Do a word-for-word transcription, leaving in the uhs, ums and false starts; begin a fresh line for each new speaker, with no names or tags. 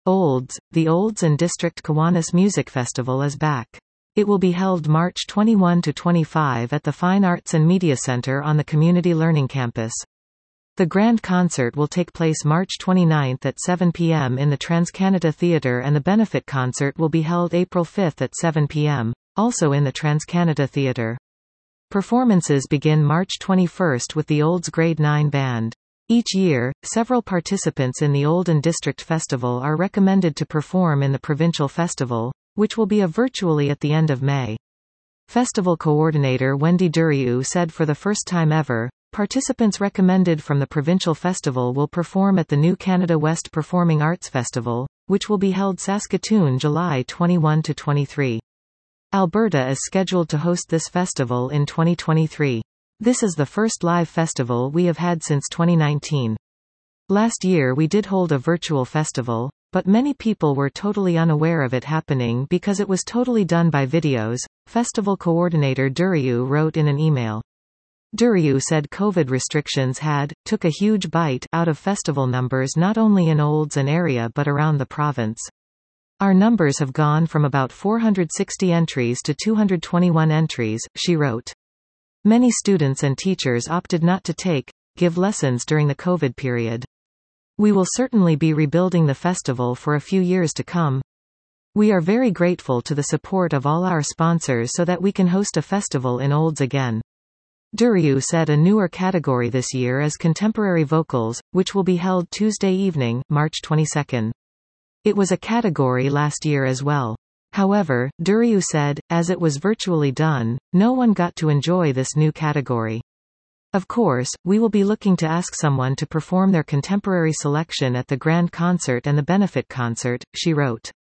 Olds, the Olds and District Kiwanis Music Festival is back. It will be held March twenty-first to twenty-fifth at the Fine Arts and Media Center on the Community Learning Campus. The grand concert will take place March twenty-ninth at seven p m in the TransCanada Theatre, and the benefit concert will be held April fifth at seven p m, also in the TransCanada Theatre. Performances begin March twenty-first with the Olds Grade nine Band. Each year, several participants in the Old and District Festival are recommended to perform in the Provincial Festival, which will be a virtually at the end of May. Festival coordinator Wendy Duriu said for the first time ever, participants recommended from the Provincial Festival will perform at the New Canada West Performing Arts Festival, which will be held Saskatoon July twenty-first to twenty-third. Alberta is scheduled to host this festival in twenty twenty-three. This is the first live festival we have had since twenty nineteen. Last year we did hold a virtual festival, but many people were totally unaware of it happening because it was totally done by videos, festival coordinator Duriu wrote in an email. Duriu said COVID restrictions had, took a huge bite out of festival numbers not only in Olds and area but around the province. Our numbers have gone from about four hundred sixty entries to two hundred twenty-one entries, she wrote. Many students and teachers opted not to take, give lessons during the COVID period. We will certainly be rebuilding the festival for a few years to come. We are very grateful to the support of all our sponsors so that we can host a festival in Olds again. Duriu said a newer category this year is contemporary vocals, which will be held Tuesday evening, March twenty-second. It was a category last year as well. However, Duriu said, as it was virtually done, no one got to enjoy this new category. Of course, we will be looking to ask someone to perform their contemporary selection at the grand concert and the benefit concert, she wrote.